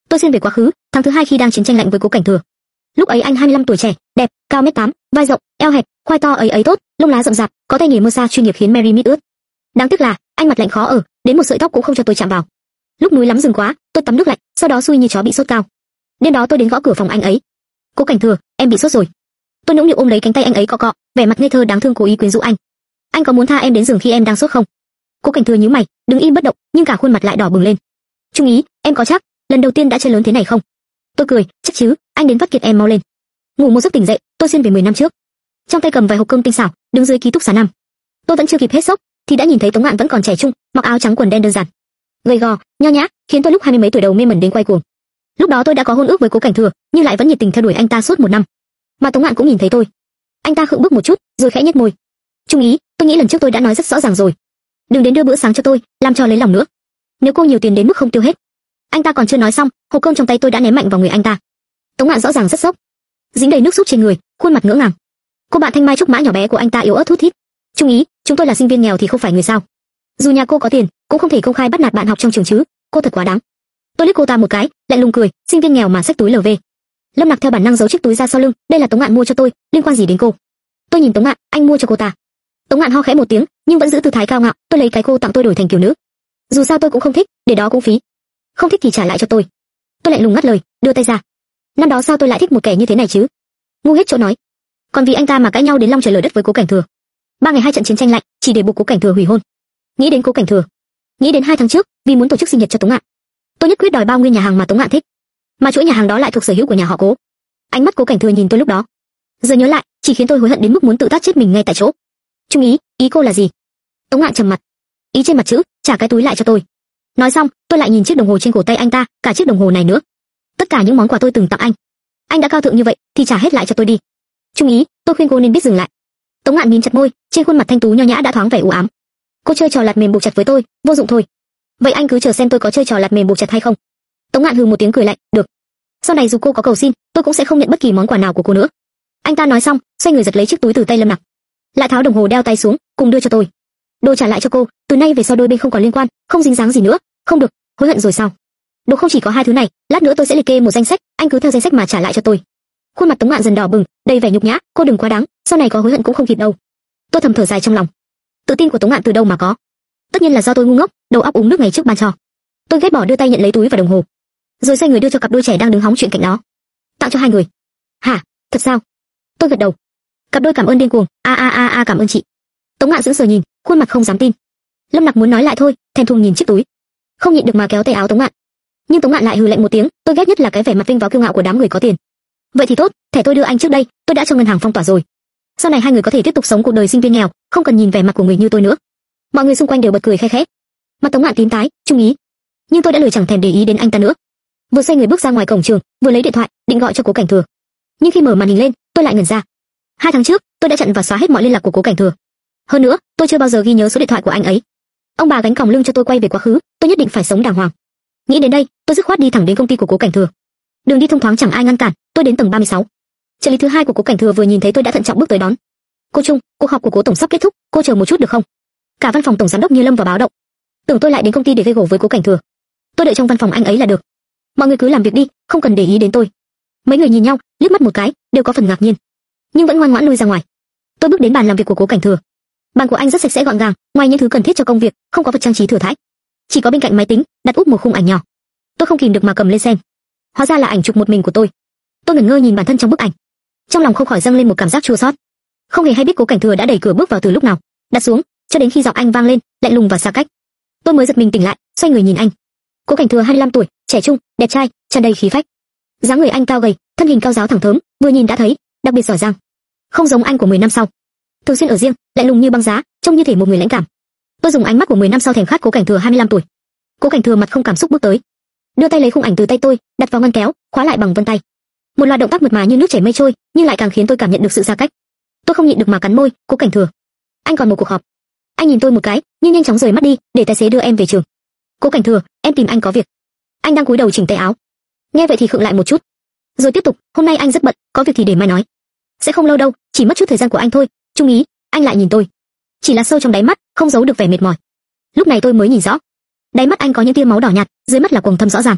Tôi xuyên về quá khứ, tháng thứ hai khi đang chiến tranh lạnh với Cố Cảnh Thừa. Lúc ấy anh 25 tuổi trẻ, đẹp, cao 1m8, vai rộng, eo hẹp, khoai to ấy tốt, lông lá rậm rạp, có tay nghề mưa sa chuyên nghiệp khiến Mary mít ướt. Đáng tiếc là anh mặt lạnh khó ở, đến một sợi tóc cũng không cho tôi chạm vào. Lúc núi lắm rừng quá, tôi tắm nước lạnh, sau đó xui như chó bị sốt cao. Đêm đó tôi đến gõ cửa phòng anh ấy. Cố Cảnh Thừa, em bị sốt rồi. Tôi nũng nịu ôm lấy cánh tay anh ấy cọ cọ, vẻ mặt ngây thơ đáng thương cố ý quyến rũ anh. Anh có muốn tha em đến giường khi em đang sốt không? Cố Cảnh Thừa nhíu mày, đứng im bất động, nhưng cả khuôn mặt lại đỏ bừng lên. Trung ý, em có chắc lần đầu tiên đã chơi lớn thế này không? Tôi cười, chắc chứ, anh đến vắt kiệt em mau lên. Ngủ một giấc tỉnh dậy, tôi xuyên về 10 năm trước. Trong tay cầm vài hộp cơm tinh xảo, đứng dưới ký túc xá năm. Tôi vẫn chưa kịp hết sốc, thì đã nhìn thấy Tống Ngạn vẫn còn trẻ trung, mặc áo trắng quần đen đơn giản, gầy gò, nho nhã, khiến tôi lúc 20 mấy tuổi đầu mê mẩn đến quay cuồng. Lúc đó tôi đã có hôn ước với Cố Cảnh Thừa, nhưng lại vẫn nhiệt tình theo đuổi anh ta suốt 1 năm. Mà Tống Ngạn cũng nhìn thấy tôi. Anh ta khựng bước một chút, rồi khẽ nhếch môi. Trung ý, tôi nghĩ lần trước tôi đã nói rất rõ ràng rồi. Đừng đến đưa bữa sáng cho tôi, làm trò lấy lòng nữa. Nếu cô nhiều tiền đến mức không tiêu hết. Anh ta còn chưa nói xong, hộp cơm trong tay tôi đã ném mạnh vào người anh ta. Tống Ngạn rõ ràng rất sốc, dính đầy nước sút trên người, khuôn mặt ngỡ ngàng. Cô bạn thanh mai trúc mã nhỏ bé của anh ta yếu ớt thút thít. Trung ý, chúng tôi là sinh viên nghèo thì không phải người sao? Dù nhà cô có tiền, cũng không thể công khai bắt nạt bạn học trong trường chứ. Cô thật quá đáng. Tôi liếc cô ta một cái, lại lùng cười, sinh viên nghèo mà xách túi LV. Lâm Nặc theo bản năng giấu chiếc túi ra sau lưng, đây là Tống Ngạn mua cho tôi, liên quan gì đến cô? Tôi nhìn Tống Ngạn, anh mua cho cô ta. Tống Ngạn ho khẽ một tiếng, nhưng vẫn giữ tư thái cao ngạo. Tôi lấy cái cô tặng tôi đổi thành kiểu nữ. Dù sao tôi cũng không thích, để đó cũng phí. Không thích thì trả lại cho tôi. Tôi lạnh lùng ngắt lời, đưa tay ra. Năm đó sao tôi lại thích một kẻ như thế này chứ? Ngu hết chỗ nói. Còn vì anh ta mà cãi nhau đến long trời lở đất với Cố Cảnh Thừa. 3 ngày 2 trận chiến tranh lạnh, chỉ để buộc Cố Cảnh Thừa hủy hôn. Nghĩ đến Cố Cảnh Thừa, nghĩ đến 2 tháng trước, vì muốn tổ chức sinh nhật cho Tống Ngạn, tôi nhất quyết đòi bao nguyên nhà hàng mà Tống Ngạn thích. Mà chuỗi nhà hàng đó lại thuộc sở hữu của nhà họ Cố. Ánh mắt Cố Cảnh Thừa nhìn tôi lúc đó, giờ nhớ lại, chỉ khiến tôi hối hận đến mức muốn tự tát chết mình ngay tại chỗ. Trung ý, ý cô là gì? Tống Ngạn trầm mặt. Ý trên mặt chữ, trả cái túi lại cho tôi. Nói xong, tôi lại nhìn chiếc đồng hồ trên cổ tay anh ta, cả chiếc đồng hồ này nữa. Tất cả những món quà tôi từng tặng anh đã cao thượng như vậy, thì trả hết lại cho tôi đi. Trung ý, tôi khuyên cô nên biết dừng lại. Tống Ngạn mím chặt môi, trên khuôn mặt thanh tú nho nhã đã thoáng vẻ u ám. Cô chơi trò lạt mềm buộc chặt với tôi, vô dụng thôi. Vậy anh cứ chờ xem tôi có chơi trò lạt mềm buộc chặt hay không. Tống Ngạn hừ một tiếng cười lạnh, được. Sau này dù cô có cầu xin, tôi cũng sẽ không nhận bất kỳ món quà nào của cô nữa. Anh ta nói xong, xoay người giật lấy chiếc túi từ tay Lâm Nặc, lại tháo đồng hồ đeo tay xuống, cùng đưa cho tôi. Đồ trả lại cho cô, từ nay về sau đôi bên không còn liên quan, không dính dáng gì nữa. Không được, hối hận rồi sao? Đồ không chỉ có 2 thứ này, lát nữa tôi sẽ liệt kê một danh sách, anh cứ theo danh sách mà trả lại cho tôi. Khuôn mặt Tống Ngạn dần đỏ bừng, đầy vẻ nhục nhã, cô đừng quá đáng, sau này có hối hận cũng không kịp đâu. Tôi thầm thở dài trong lòng. Tự tin của Tống Ngạn từ đâu mà có? Tất nhiên là do tôi ngu ngốc, đầu óc uống nước ngày trước ban trò. Tôi ghét bỏ đưa tay nhận lấy túi và đồng hồ, rồi xoay người đưa cho cặp đôi trẻ đang đứng hóng chuyện cạnh đó. Tặng cho 2 người. Hả? Thật sao? Tôi gật đầu. Cặp đôi cảm ơn điên cuồng. Cảm ơn chị. Tống Ngạn sững sờ nhìn, khuôn mặt không dám tin. Lâm Nặc muốn nói lại thôi, thèm thuồng nhìn chiếc túi, không nhịn được mà kéo tay áo Tống Ngạn. Nhưng Tống Ngạn lại hừ lạnh một tiếng, tôi ghét nhất là cái vẻ mặt vinh váo kiêu ngạo của đám người có tiền. Vậy thì tốt, thẻ tôi đưa anh trước đây, tôi đã cho ngân hàng phong tỏa rồi. Sau này 2 người có thể tiếp tục sống cuộc đời sinh viên nghèo, không cần nhìn vẻ mặt của người như tôi nữa. Mọi người xung quanh đều bật cười khe khẽ. Mặt Tống Ngạn tím tái, Trung ý. Nhưng tôi đã lười chẳng thèm để ý đến anh ta nữa. Vừa xoay người bước ra ngoài cổng trường, vừa lấy điện thoại, định gọi cho Cố Cảnh Thừa. Nhưng khi mở màn hình lên, tôi lại ngẩn ra. 2 tháng trước, tôi đã chặn và xóa hết mọi liên lạc của Cố Cảnh Thừa. Hơn nữa, tôi chưa bao giờ ghi nhớ số điện thoại của anh ấy. Ông bà gánh còng lưng cho tôi quay về quá khứ, tôi nhất định phải sống đàng hoàng. Nghĩ đến đây, tôi dứt khoát đi thẳng đến công ty của Cố Cảnh Thừa. Đường đi thông thoáng chẳng ai ngăn cản, tôi đến tầng 36. Trợ lý thứ 2 của Cố Cảnh Thừa vừa nhìn thấy tôi đã thận trọng bước tới đón. Cô Trung, cuộc họp của Cố tổng sắp kết thúc, cô chờ một chút được không? Cả văn phòng tổng giám đốc như lâm vào báo động. Tưởng tôi lại đến công ty để gây gổ với Cố Cảnh Thừa. Tôi đợi trong văn phòng anh ấy là được. Mọi người cứ làm việc đi, không cần để ý đến tôi. Mấy người nhìn nhau, liếc mắt một cái, đều có phần ngạc nhiên, nhưng vẫn ngoan ngoãn lui ra ngoài. Tôi bước đến bàn làm việc của Cố Cảnh Thừa. Bàn của anh rất sạch sẽ gọn gàng, ngoài những thứ cần thiết cho công việc, không có vật trang trí thừa thãi. Chỉ có bên cạnh máy tính, đặt úp một khung ảnh nhỏ. Tôi không kìm được mà cầm lên xem. Hóa ra là ảnh chụp một mình của tôi. Tôi ngẩn ngơ nhìn bản thân trong bức ảnh, trong lòng không khỏi dâng lên một cảm giác chua xót. Không hề hay biết Cố Cảnh Thừa đã đẩy cửa bước vào từ lúc nào, đặt xuống, cho đến khi giọng anh vang lên, lạnh lùng và xa cách. Tôi mới giật mình tỉnh lại, xoay người nhìn anh. Cố Cảnh Thừa 25 tuổi, trẻ trung, đẹp trai, tràn đầy khí phách. Dáng người anh cao gầy, thân hình cao ráo thẳng thớm, vừa nhìn đã thấy, đặc biệt giỏi giang. Không giống anh của 10 năm sau, thường xuyên ở riêng, lạnh lùng như băng giá, trông như thể một người lãnh cảm. Tôi dùng ánh mắt của 10 năm sau thèm khát Cố Cảnh Thừa 25 tuổi. Cố Cảnh Thừa mặt không cảm xúc bước tới, đưa tay lấy khung ảnh từ tay tôi, đặt vào ngăn kéo, khóa lại bằng vân tay. Một loạt động tác mượt mà như nước chảy mây trôi, nhưng lại càng khiến tôi cảm nhận được sự xa cách. Tôi không nhịn được mà cắn môi. Cố Cảnh Thừa, anh còn một cuộc họp. Anh nhìn tôi một cái, nhưng nhanh chóng rời mắt đi, để tài xế đưa em về trường. Cố Cảnh Thừa, em tìm anh có việc. Anh đang cúi đầu chỉnh tay áo. Nghe vậy thì khựng lại một chút, rồi tiếp tục. Hôm nay anh rất bận, có việc thì để mai nói. Sẽ không lâu đâu, chỉ mất chút thời gian của anh thôi. Trung ý, anh lại nhìn tôi, chỉ là sâu trong đáy mắt không giấu được vẻ mệt mỏi. Lúc này tôi mới nhìn rõ, đáy mắt anh có những tia máu đỏ nhạt, dưới mắt là quầng thâm rõ ràng.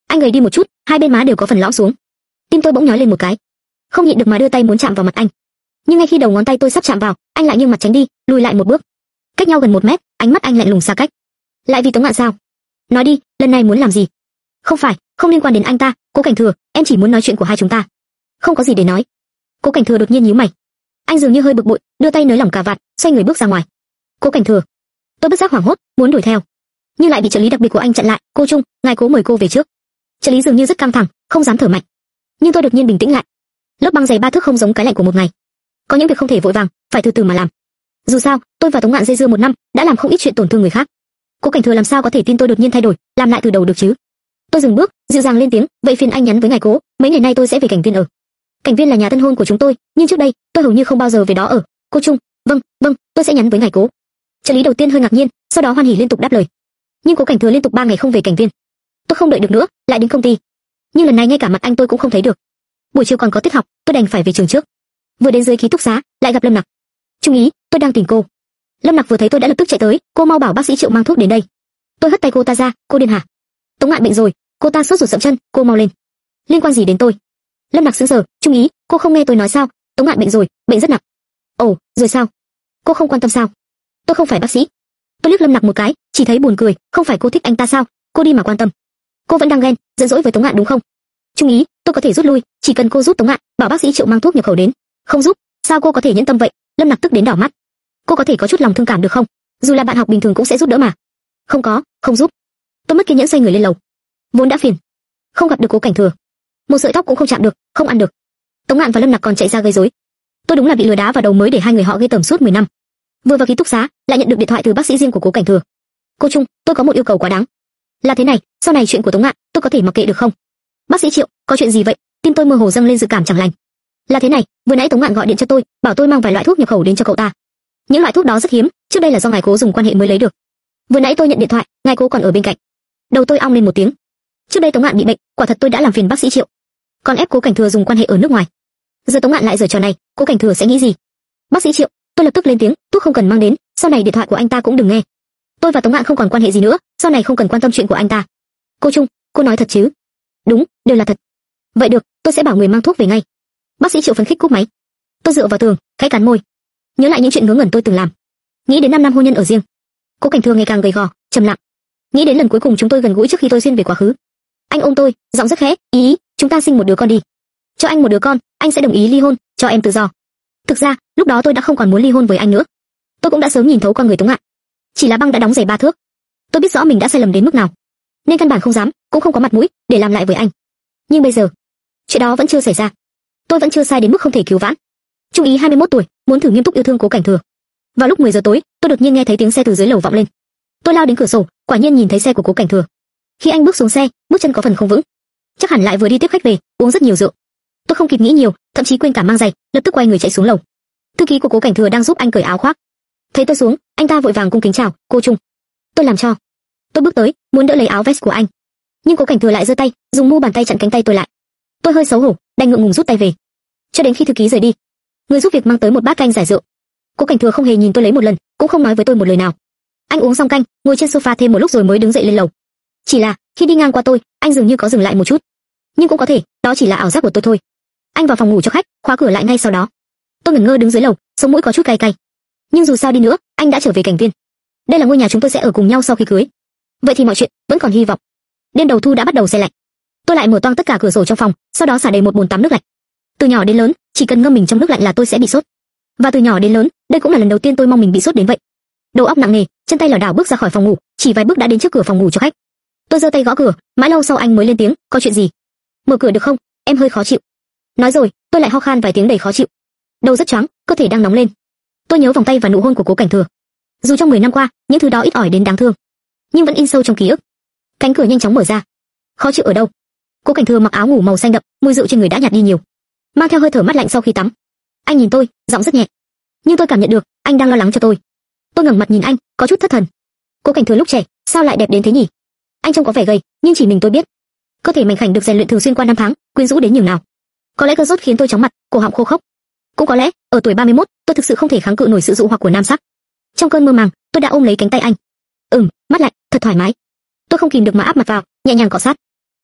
Anh gầy đi một chút, hai bên má đều có phần lõm xuống. Tim tôi bỗng nhói lên một cái, không nhịn được mà đưa tay muốn chạm vào mặt anh. Nhưng ngay khi đầu ngón tay tôi sắp chạm vào, anh lại nghiêng mặt tránh đi, lùi lại một bước. Cách nhau gần 1 mét, ánh mắt anh lạnh lùng xa cách. Lại vì Tống Ngạn sao? Nói đi, lần này muốn làm gì? Không phải, không liên quan đến anh ta, Cố Cảnh Thừa, em chỉ muốn nói chuyện của hai chúng ta. Không có gì để nói. Cố Cảnh Thừa đột nhiên nhíu mày. Anh dường như hơi bực bội, đưa tay nới lỏng cà vạt, xoay người bước ra ngoài. Cố Cảnh Thừa. Tôi bất giác hoảng hốt, muốn đuổi theo, nhưng lại bị trợ lý đặc biệt của anh chặn lại. Cô Trung, ngài Cố mời cô về trước. Trợ lý dường như rất căng thẳng, không dám thở mạnh. Nhưng tôi đột nhiên bình tĩnh lại. Lớp băng dày 3 thước không giống cái lạnh của một ngày. Có những việc không thể vội vàng, phải từ từ mà làm. Dù sao, tôi và Tống Ngạn dây dưa 1 năm, đã làm không ít chuyện tổn thương người khác. Cố Cảnh Thừa làm sao có thể tin tôi đột nhiên thay đổi, làm lại từ đầu được chứ? Tôi dừng bước, dịu dàng lên tiếng, vậy phiền anh nhắn với ngài Cố, mấy ngày nay tôi sẽ về Cảnh Viên ở. Cảnh Viên là nhà tân hôn của chúng tôi, nhưng trước đây tôi hầu như không bao giờ về đó ở. Cô Trung, vâng, tôi sẽ nhắn với ngài Cố. Trợ lý đầu tiên hơi ngạc nhiên, sau đó hoan hỉ liên tục đáp lời. Nhưng Cố Cảnh Thừa liên tục 3 ngày không về Cảnh Viên. Tôi không đợi được nữa, lại đến công ty. Nhưng lần này ngay cả mặt anh tôi cũng không thấy được. Buổi chiều còn có tiết học, tôi đành phải về trường trước. Vừa đến dưới ký túc xá, lại gặp Lâm Nặc. Trung ý, tôi đang tìm cô. Lâm Nặc vừa thấy tôi đã lập tức chạy tới, cô mau bảo bác sĩ Triệu mang thuốc đến đây. Tôi hất tay cô ta ra, cô điên hả? Tống Ngạn bệnh rồi. Cô ta sốt ruột sậm chân, cô mau lên. Liên quan gì đến tôi? Lâm Nặc sững sờ, Trung ý, cô không nghe tôi nói sao? Tống Ngạn bệnh rồi, bệnh rất nặng. Ồ, rồi sao? Cô không quan tâm sao? Tôi không phải bác sĩ. Tôi liếc Lâm Nặc một cái, chỉ thấy buồn cười, không phải cô thích anh ta sao? Cô đi mà quan tâm. Cô vẫn đang ghen, giận dỗi với Tống Ngạn đúng không? Trung ý, tôi có thể rút lui, chỉ cần cô giúp Tống Ngạn, bảo bác sĩ Triệu mang thuốc nhập khẩu đến. Không giúp, sao cô có thể nhẫn tâm vậy? Lâm Nặc tức đến đỏ mắt. Cô có thể có chút lòng thương cảm được không? Dù là bạn học bình thường cũng sẽ giúp đỡ mà. Không có, không giúp. Tôi mất kiên nhẫn xoay người lên lầu. Vốn đã phiền, không gặp được Cố Cảnh Thừa, một sợi tóc cũng không chạm được, không ăn được. Tống Ngạn và Lâm Nặc còn chạy ra gây rối. Tôi đúng là bị lừa đá vào đầu mới để hai người họ gây tởm suốt 10 năm. Vừa vào ký túc xá, lại nhận được điện thoại từ bác sĩ riêng của Cố Cảnh Thừa. Cô Trung, tôi có một yêu cầu quá đáng. Là thế này, sau này chuyện của Tống Ngạn, tôi có thể mặc kệ được không? Bác sĩ Triệu, có chuyện gì vậy? Tim tôi mơ hồ dâng lên dự cảm chẳng lành. Là thế này, vừa nãy Tống Ngạn gọi điện cho tôi, bảo tôi mang vài loại thuốc nhập khẩu đến cho cậu ta. Những loại thuốc đó rất hiếm, trước đây là do ngài Cố dùng quan hệ mới lấy được. Vừa nãy tôi nhận điện thoại, ngài Cố còn ở bên cạnh. Đầu tôi ong lên một tiếng. Trước đây Tống Ngạn bị bệnh, quả thật tôi đã làm phiền bác sĩ Triệu, còn ép Cố Cảnh Thừa dùng quan hệ ở nước ngoài. Giờ Tống Ngạn lại giở trò này, Cố Cảnh Thừa sẽ nghĩ gì? Bác sĩ Triệu, tôi lập tức lên tiếng, thuốc không cần mang đến, sau này điện thoại của anh ta cũng đừng nghe. Tôi và Tống Ngạn không còn quan hệ gì nữa, sau này không cần quan tâm chuyện của anh ta. Cô Trung, cô nói thật chứ? Đúng, đều là thật. Vậy được, tôi sẽ bảo người mang thuốc về ngay. Bác sĩ Triệu phấn khích cúp máy. Tôi dựa vào tường, khẽ cắn môi, nhớ lại những chuyện ngớ ngẩn tôi từng làm. Nghĩ đến 5 năm hôn nhân ở riêng. Cố Cảnh Thừa ngày càng gầy gò, trầm lặng. Nghĩ đến lần cuối cùng chúng tôi gần gũi trước khi tôi xuyên về quá khứ. Anh ôm tôi, giọng rất khẽ, ý, chúng ta sinh một đứa con đi. Cho anh một đứa con, anh sẽ đồng ý ly hôn, cho em tự do. Thực ra, lúc đó tôi đã không còn muốn ly hôn với anh nữa. Tôi cũng đã sớm nhìn thấu con người Tống Ngạn. Chỉ là băng đã đóng giày 3 thước. Tôi biết rõ mình đã sai lầm đến mức nào, nên căn bản không dám, cũng không có mặt mũi để làm lại với anh. Nhưng bây giờ, chuyện đó vẫn chưa xảy ra. Tôi vẫn chưa sai đến mức không thể cứu vãn. Trung ý 21 tuổi, muốn thử nghiêm túc yêu thương Cố Cảnh Thừa. Vào lúc 10 giờ tối, tôi đột nhiên nghe thấy tiếng xe từ dưới lầu vọng lên. Tôi lao đến cửa sổ, quả nhiên nhìn thấy xe của Cố Cảnh Thừa. Khi anh bước xuống xe, bước chân có phần không vững, chắc hẳn lại vừa đi tiếp khách về, uống rất nhiều rượu. Tôi không kịp nghĩ nhiều, thậm chí quên cả mang giày, lập tức quay người chạy xuống lầu. Thư ký của Cố Cảnh Thừa đang giúp anh cởi áo khoác. Thấy tôi xuống, anh ta vội vàng cung kính chào, cô Trung. Tôi làm cho. Tôi bước tới, muốn đỡ lấy áo vest của anh, nhưng Cố Cảnh Thừa lại giơ tay, dùng mu bàn tay chặn cánh tay tôi lại. Tôi hơi xấu hổ, đành ngượng ngùng rút tay về. Cho đến khi thư ký rời đi, người giúp việc mang tới một bát canh giải rượu. Cố Cảnh Thừa không hề nhìn tôi lấy một lần, cũng không nói với tôi một lời nào. Anh uống xong canh, ngồi trên sofa thêm một lúc rồi mới đứng dậy lên lầu. Chỉ là khi đi ngang qua tôi, anh dường như có dừng lại một chút, nhưng cũng có thể đó chỉ là ảo giác của tôi thôi. Anh vào phòng ngủ cho khách, khóa cửa lại ngay sau đó. Tôi ngẩn ngơ đứng dưới lầu, sống mũi có chút cay cay. Nhưng dù sao đi nữa, anh đã trở về Cảnh Viên. Đây là ngôi nhà chúng tôi sẽ ở cùng nhau sau khi cưới. Vậy thì mọi chuyện vẫn còn hy vọng. Đêm đầu thu đã bắt đầu se lạnh. Tôi lại mở toang tất cả cửa sổ trong phòng, sau đó xả đầy một bồn tắm nước lạnh. Từ nhỏ đến lớn, chỉ cần ngâm mình trong nước lạnh là tôi sẽ bị sốt. Và từ nhỏ đến lớn, đây cũng là lần đầu tiên tôi mong mình bị sốt đến vậy. Đầu óc nặng nề, chân tay lảo đảo bước ra khỏi phòng ngủ, chỉ vài bước đã đến trước cửa phòng ngủ cho khách. Tôi giơ tay gõ cửa, mãi lâu sau anh mới lên tiếng, có chuyện gì? Mở cửa được không? Em hơi khó chịu. Nói rồi, tôi lại ho khan vài tiếng đầy khó chịu. Đầu rất choáng, cơ thể đang nóng lên. Tôi nhớ vòng tay và nụ hôn của Cố Cảnh Thừa. Dù trong 10 năm qua, những thứ đó ít ỏi đến đáng thương, nhưng vẫn in sâu trong ký ức. Cánh cửa nhanh chóng mở ra. Khó chịu ở đâu? Cố Cảnh Thừa mặc áo ngủ màu xanh đậm, mùi rượu trên người đã nhạt đi nhiều, mang theo hơi thở mát lạnh sau khi tắm. Anh nhìn tôi, giọng rất nhẹ, nhưng tôi cảm nhận được anh đang lo lắng cho tôi. Tôi ngẩng mặt nhìn anh, có chút thất thần. Cố Cảnh Thừa lúc trẻ, sao lại đẹp đến thế nhỉ? Anh trông có vẻ gầy, nhưng chỉ mình tôi biết, cơ thể mảnh khảnh được rèn luyện thường xuyên qua năm tháng, quyến rũ đến nhường nào. Có lẽ cơn sốt khiến tôi chóng mặt, cổ họng khô khốc. Cũng có lẽ, ở tuổi 31, tôi thực sự không thể kháng cự nổi sự dụ hoặc của nam sắc. Trong cơn mơ màng, tôi đã ôm lấy cánh tay anh. Mát lạnh, thật thoải mái. Tôi không kìm được mà áp mặt vào, nhẹ nhàng cọ sát.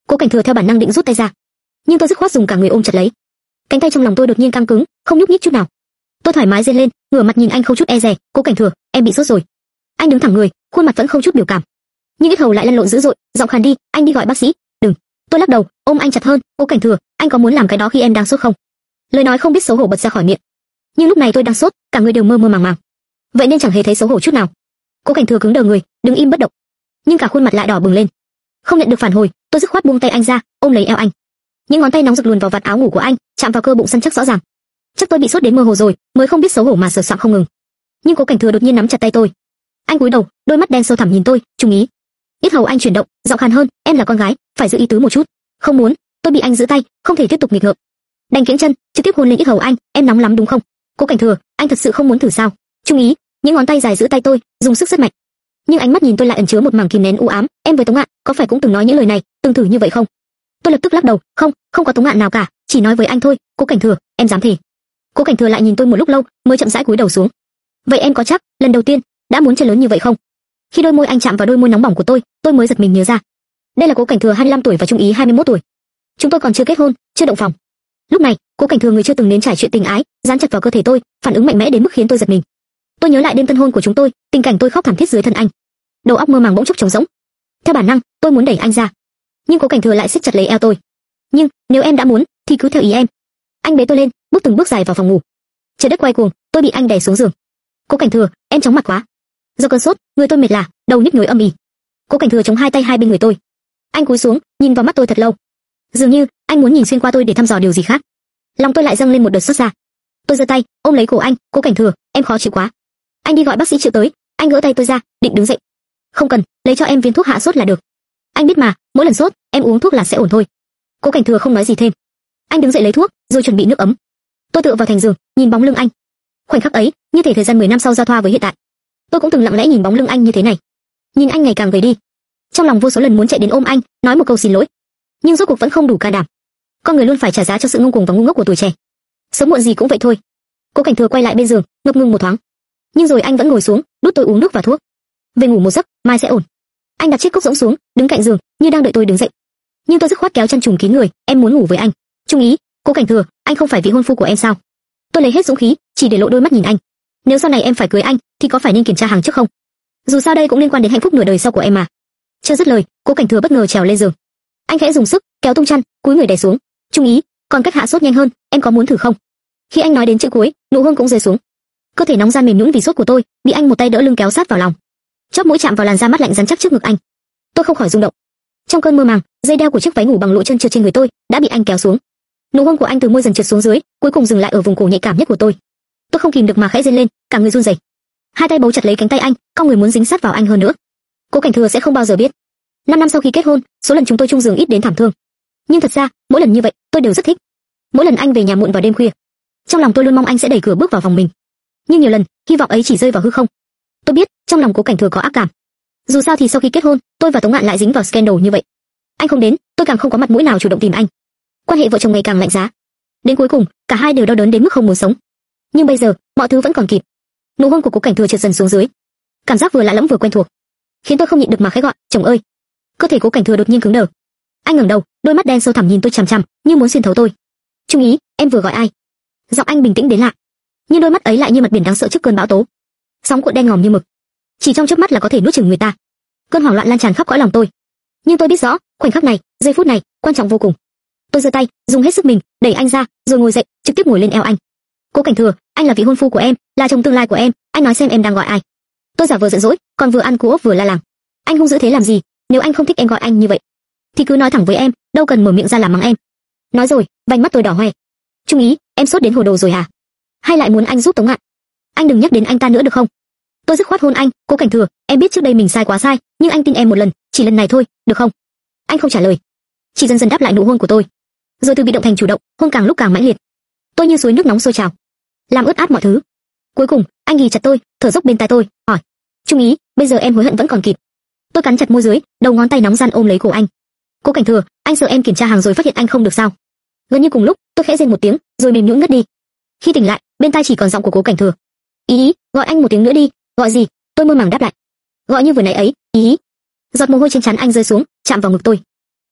Cố Cảnh Thừa theo bản năng định rút tay ra, nhưng tôi dứt khoát dùng cả người ôm chặt lấy. Cánh tay trong lòng tôi đột nhiên căng cứng, không nhúc nhích chút nào. Tôi thoải mái rên lên, ngửa mặt nhìn anh không chút e dè. Cố Cảnh Thừa, em bị sốt rồi. Anh đứng thẳng người, khuôn mặt vẫn không chút biểu cảm, nhưng yết hầu lại lăn lộn dữ dội, giọng khàn đi. Anh đi gọi bác sĩ. Đừng. Tôi lắc đầu, ôm anh chặt hơn. Cố Cảnh Thừa, anh có muốn làm cái đó khi em đang sốt không? Lời nói không biết xấu hổ bật ra khỏi miệng. Nhưng lúc này tôi đang sốt, cả người đều mơ mơ màng màng, vậy nên chẳng hề thấy xấu hổ chút nào. Cố Cảnh Thừa cứng đờ người, đứng im bất động, nhưng cả khuôn mặt lại đỏ bừng lên. Không nhận được phản hồi, tôi dứt khoát buông tay anh ra, ôm lấy eo anh. Những ngón tay nóng rực luồn vào vạt áo ngủ của anh, chạm vào cơ bụng săn chắc rõ ràng. Chắc tôi bị sốt đến mơ hồ rồi, mới không biết xấu hổ mà sờ soạng không ngừng. Nhưng Cố Cảnh Thừa đột nhiên nắm chặt tay tôi. Anh cúi đầu, đôi mắt đen sâu thẳm nhìn tôi, Trung Ý. Yết hầu anh chuyển động, giọng khàn hơn, em là con gái, phải giữ ý tứ một chút. Không muốn. Tôi bị anh giữ tay, không thể tiếp tục nghịch ngợm. Đành kiễng chân, trực tiếp hôn lên yết hầu anh. Em nóng lắm đúng không? Cố Cảnh Thừa, anh thật sự không muốn thử sao? Trung Ý. Những ngón tay dài giữ tay tôi, dùng sức rất mạnh. Nhưng ánh mắt nhìn tôi lại ẩn chứa một mảng kìm nén u ám. Em với Tống Ngạn có phải cũng từng nói những lời này, từng thử như vậy không? Tôi lập tức lắc đầu, không, không có Tống Ngạn nào cả, chỉ nói với anh thôi. Cố Cảnh Thừa, em dám thề? Cố Cảnh Thừa lại nhìn tôi một lúc lâu, mới chậm rãi cúi đầu xuống. Vậy em có chắc, lần đầu tiên đã muốn chơi lớn như vậy không? Khi đôi môi anh chạm vào đôi môi nóng bỏng của tôi mới giật mình nhớ ra, đây là Cố Cảnh Thừa 25 tuổi và Trung Ý 21 tuổi. Chúng tôi còn chưa kết hôn, chưa động phòng. Lúc này, Cố Cảnh Thừa người chưa từng nếm trải chuyện tình ái, dán chặt vào cơ thể tôi, phản ứng mạnh mẽ đến mức khiến tôi giật mình. Tôi nhớ lại đêm tân hôn của chúng tôi, tình cảnh tôi khóc thảm thiết dưới thân anh, đầu óc mơ màng bỗng chốc trống rỗng. Theo bản năng, tôi muốn đẩy anh ra, nhưng Cố Cảnh Thừa lại siết chặt lấy eo tôi. Nhưng nếu em đã muốn, thì cứ theo ý em. Anh bế tôi lên, bước từng bước dài vào phòng ngủ. Trời đất quay cuồng, tôi bị anh đè xuống giường. Cố Cảnh Thừa, em chóng mặt quá. Do cơn sốt, người tôi mệt lả, đầu nhức nhối âm ỉ. Cố Cảnh Thừa chống hai tay hai bên người tôi. Anh cúi xuống, nhìn vào mắt tôi thật lâu. Dường như anh muốn nhìn xuyên qua tôi để thăm dò điều gì khác. Lòng tôi lại dâng lên một đợt xót xa. Tôi giơ tay, ôm lấy cổ anh. Cố Cảnh Thừa, em khó chịu quá. Anh đi gọi bác sĩ Triệu tới. Anh gỡ tay tôi ra, định đứng dậy. Không cần, lấy cho em viên thuốc hạ sốt là được. Anh biết mà, mỗi lần sốt, em uống thuốc là sẽ ổn thôi. Cố Cảnh Thừa không nói gì thêm. Anh đứng dậy lấy thuốc, rồi chuẩn bị nước ấm. Tôi tựa vào thành giường, nhìn bóng lưng anh. Khoảnh khắc ấy, như thể thời gian 10 năm sau giao thoa với hiện tại. Tôi cũng từng lặng lẽ nhìn bóng lưng anh như thế này. Nhìn anh ngày càng gầy đi. Trong lòng vô số lần muốn chạy đến ôm anh, nói một câu xin lỗi, nhưng rốt cuộc vẫn không đủ can đảm. Con người luôn phải trả giá cho sự ngông cuồng và ngu ngốc của tuổi trẻ. Sớm muộn gì cũng vậy thôi. Cố Cảnh Thừa quay lại bên giường, ngập ngừng một thoáng, nhưng rồi anh vẫn ngồi xuống, đút tôi uống nước và thuốc. Về ngủ một giấc, mai sẽ ổn. Anh đặt chiếc cốc rỗng xuống, đứng cạnh giường, như đang đợi tôi đứng dậy. Nhưng tôi dứt khoát kéo chăn trùm kín người, em muốn ngủ với anh. Trung Ý, Cố Cảnh Thừa, anh không phải vị hôn phu của em sao? Tôi lấy hết dũng khí, chỉ để lộ đôi mắt nhìn anh. Nếu sau này em phải cưới anh, thì có phải nên kiểm tra hàng trước không? Dù sao đây cũng liên quan đến hạnh phúc nửa đời sau của em mà. Chưa dứt lời, Cố Cảnh Thừa bất ngờ trèo lên giường. Anh khẽ dùng sức kéo tung chăn, cúi người đè xuống. Trung Ý, còn cách hạ sốt nhanh hơn, em có muốn thử không? Khi anh nói đến chữ cuối, nụ hôn cũng rơi xuống. Cơ thể nóng ran mềm nhũn vì sốt của tôi, bị anh một tay đỡ lưng kéo sát vào lòng. Chóp mũi chạm vào làn da mát lạnh rắn chắc trước ngực anh. Tôi không khỏi rung động. Trong cơn mơ màng, dây đeo của chiếc váy ngủ bằng lụa trơn trượt trên người tôi đã bị anh kéo xuống. Nụ hôn của anh từ môi dần trượt xuống dưới, cuối cùng dừng lại ở vùng cổ nhạy cảm nhất của tôi. Tôi không kìm được mà khẽ rên lên, cả người run rẩy. Hai tay bấu chặt lấy cánh tay anh, cong người muốn dính sát vào anh hơn nữa. Cố Cảnh Thừa sẽ không bao giờ biết. 5 năm sau khi kết hôn, số lần chúng tôi chung giường ít đến thảm thương. Nhưng thật ra, mỗi lần như vậy, tôi đều rất thích. Mỗi lần anh về nhà muộn vào đêm khuya, trong lòng tôi luôn mong anh sẽ đẩy cửa bước vào vòng mình. Nhưng nhiều lần, hy vọng ấy chỉ rơi vào hư không. Tôi biết, trong lòng Cố Cảnh Thừa có ác cảm. Dù sao thì sau khi kết hôn, tôi và Tống Ngạn lại dính vào scandal như vậy. Anh không đến, tôi càng không có mặt mũi nào chủ động tìm anh. Quan hệ vợ chồng ngày càng lạnh giá. Đến cuối cùng, cả hai đều đau đớn đến mức không muốn sống. Nhưng bây giờ, mọi thứ vẫn còn kịp. Nụ hôn của Cố Cảnh Thừa trượt dần xuống dưới. Cảm giác vừa lạ lẫm vừa quen thuộc, khiến tôi không nhịn được mà khẽ gọi, "Chồng ơi." Cơ thể Cố Cảnh Thừa đột nhiên cứng đờ. Anh ngẩng đầu, đôi mắt đen sâu thẳm nhìn tôi chằm chằm, như muốn xuyên thấu tôi. "Trung Ý, em vừa gọi ai?" Giọng anh bình tĩnh đến lạ, nhưng đôi mắt ấy lại như mặt biển đáng sợ trước cơn bão tố. Sóng cuộn đen ngòm như mực, chỉ trong chớp mắt là có thể nuốt chửng người ta. Cơn hoảng loạn lan tràn khắp cõi lòng tôi. Nhưng tôi biết rõ, khoảnh khắc này, giây phút này, quan trọng vô cùng. Tôi giơ tay, dùng hết sức mình, đẩy anh ra, rồi ngồi dậy, trực tiếp ngồi lên eo anh. "Cố Cảnh Thừa, anh là vị hôn phu của em, là chồng tương lai của em, anh nói xem em đang gọi ai?" Tôi giả vờ giận dỗi, còn vừa ăn cú ốc vừa la làng. "Anh hung dữ thế làm gì? Nếu anh không thích em gọi anh như vậy, thì cứ nói thẳng với em, đâu cần mở miệng ra làm mắng em." Nói rồi, vành mắt tôi đỏ hoe. "Trung Ý, em sốt đến hồ đồ rồi hả? Hay lại muốn anh giúp Tống Ngạn? Anh đừng nhắc đến anh ta nữa được không?" Tôi dứt khoát hôn anh. "Cố Cảnh Thừa, em biết trước đây mình sai quá sai, nhưng anh tin em một lần, chỉ lần này thôi, được không?" Anh không trả lời, chỉ dần dần đáp lại nụ hôn của tôi, rồi từ bị động thành chủ động, hôn càng lúc càng mãnh liệt. Tôi như suối nước nóng sôi trào, làm ướt át mọi thứ. Cuối cùng, anh ghì chặt tôi, thở dốc bên tai tôi, hỏi: "Trung Ý, bây giờ em hối hận vẫn còn kịp." Tôi cắn chặt môi dưới, đầu ngón tay nóng ran ôm lấy cổ anh. "Cố Cảnh Thừa, anh sợ em kiểm tra hàng rồi phát hiện anh không được sao?" Gần như cùng lúc, tôi khẽ rên một tiếng, rồi mềm nhũn ngất đi. Khi tỉnh lại, bên tai chỉ còn giọng của Cố Cảnh Thừa: "Ý, gọi anh một tiếng nữa đi." "Gọi gì?" Tôi mơ màng đáp lại. "Gọi như vừa nãy ấy, ý." Giọt mồ hôi trên trán anh rơi xuống, chạm vào ngực tôi.